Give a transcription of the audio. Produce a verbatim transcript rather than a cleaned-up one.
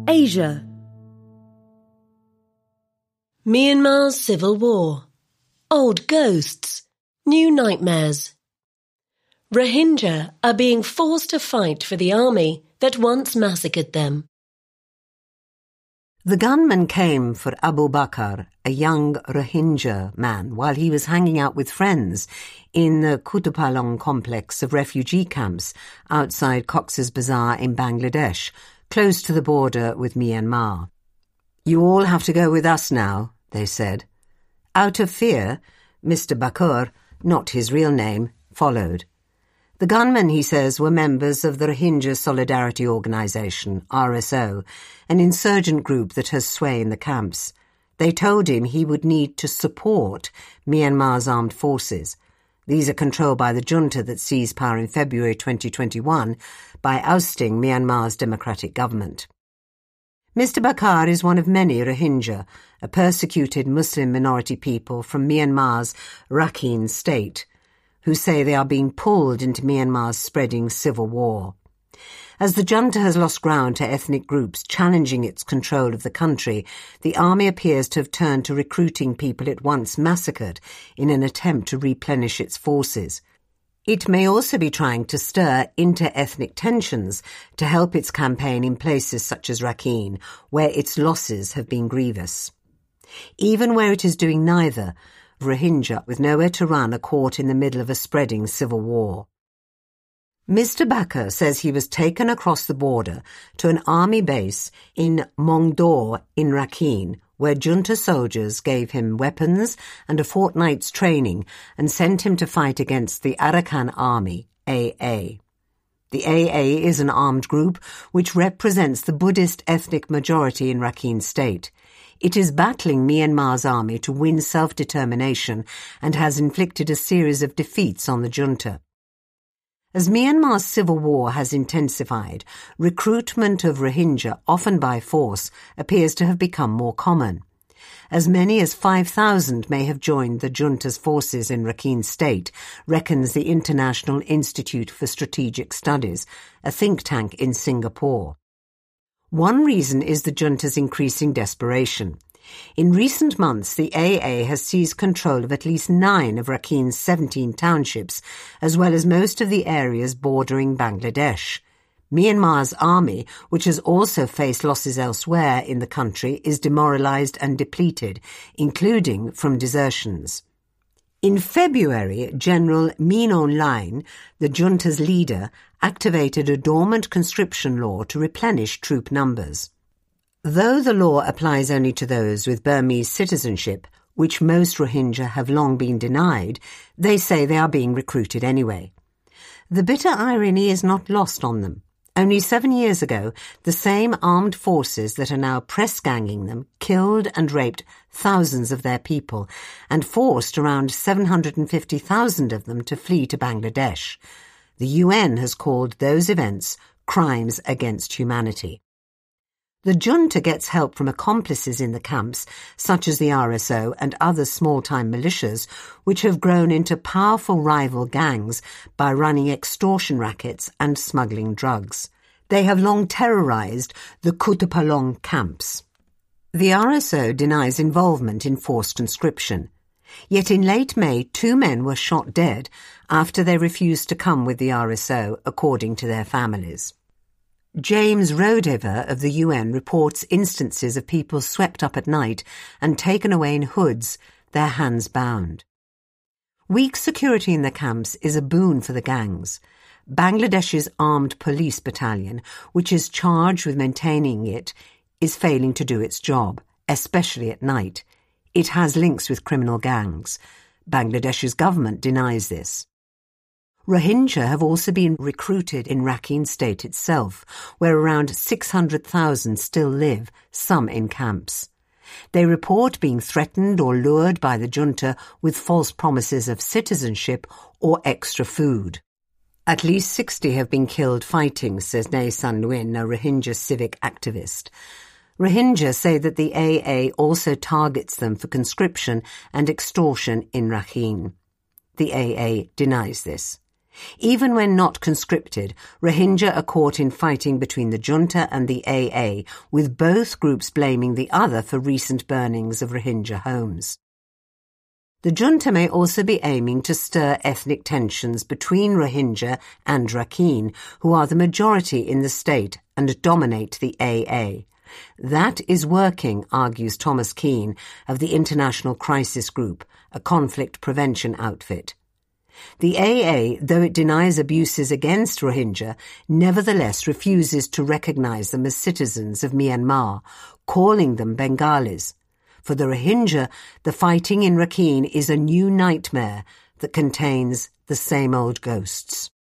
Asia. Myanmar's civil war. Old ghosts. New nightmares. Rohingya are being forced to fight for the army that once massacred them. The gunman came for Abu Bakr, a young Rohingya man, while he was hanging out with friends in the Kutupalong complex of refugee camps outside Cox's Bazar in Bangladesh, close to the border with Myanmar. "You all have to go with us now," they said. Out of fear, Mister Bakr, not his real name, followed. The gunmen, he says, were members of the Rohingya Solidarity Organisation, R S O, an insurgent group that has sway in the camps. They told him he would need to support Myanmar's armed forces. These are controlled by the junta that seized power in February twenty twenty-one by ousting Myanmar's democratic government. Mister Bakr is one of many Rohingya, a persecuted Muslim minority people from Myanmar's Rakhine state, who say they are being pulled into Myanmar's spreading civil war. As the junta has lost ground to ethnic groups challenging its control of the country, the army appears to have turned to recruiting people it once massacred in an attempt to replenish its forces. It may also be trying to stir inter-ethnic tensions to help its campaign in places such as Rakhine, where its losses have been grievous. Even where it is doing neither, Rohingya, with nowhere to run, are caught in the middle of a spreading civil war. Mister Bakr says he was taken across the border to an army base in Mongdor in Rakhine, where junta soldiers gave him weapons and a fortnight's training and sent him to fight against the Arakan Army, A A. The A A is an armed group which represents the Buddhist ethnic majority in Rakhine state. It is battling Myanmar's army to win self-determination and has inflicted a series of defeats on the junta. As Myanmar's civil war has intensified, recruitment of Rohingya, often by force, appears to have become more common. As many as five thousand may have joined the junta's forces in Rakhine state, reckons the International Institute for Strategic Studies, a think tank in Singapore. One reason is the junta's increasing desperation. In recent months, the A A has seized control of at least nine of Rakhine's seventeen townships, as well as most of the areas bordering Bangladesh. Myanmar's army, which has also faced losses elsewhere in the country, is demoralised and depleted, including from desertions. In February, General Min Aung Hlaing, the junta's leader, activated a dormant conscription law to replenish troop numbers. Though the law applies only to those with Burmese citizenship, which most Rohingya have long been denied, they say they are being recruited anyway. The bitter irony is not lost on them. Only seven years ago, the same armed forces that are now press-ganging them killed and raped thousands of their people and forced around seven hundred fifty thousand of them to flee to Bangladesh. The U N has called those events crimes against humanity. The junta gets help from accomplices in the camps, such as the R S O and other small-time militias, which have grown into powerful rival gangs by running extortion rackets and smuggling drugs. They have long terrorised the Kutupalong camps. The R S O denies involvement in forced conscription. Yet in late May, two men were shot dead after they refused to come with the R S O, according to their families. James Rodever of the U N reports instances of people swept up at night and taken away in hoods, their hands bound. Weak security in the camps is a boon for the gangs. Bangladesh's armed police battalion, which is charged with maintaining it, is failing to do its job, especially at night. It has links with criminal gangs. Bangladesh's government denies this. Rohingya have also been recruited in Rakhine state itself, where around six hundred thousand still live, some in camps. They report being threatened or lured by the junta with false promises of citizenship or extra food. At least sixty have been killed fighting, says Nay Sun Nguyen, a Rohingya civic activist. Rohingya say that the A A also targets them for conscription and extortion in Rakhine. The A A denies this. Even when not conscripted, Rohingya are caught in fighting between the junta and the A A, with both groups blaming the other for recent burnings of Rohingya homes. The junta may also be aiming to stir ethnic tensions between Rohingya and Rakhine, who are the majority in the state and dominate the A A. That is working, argues Thomas Keane of the International Crisis Group, a conflict prevention outfit. The A A, though it denies abuses against Rohingya, nevertheless refuses to recognize them as citizens of Myanmar, calling them Bengalis. For the Rohingya, the fighting in Rakhine is a new nightmare that contains the same old ghosts.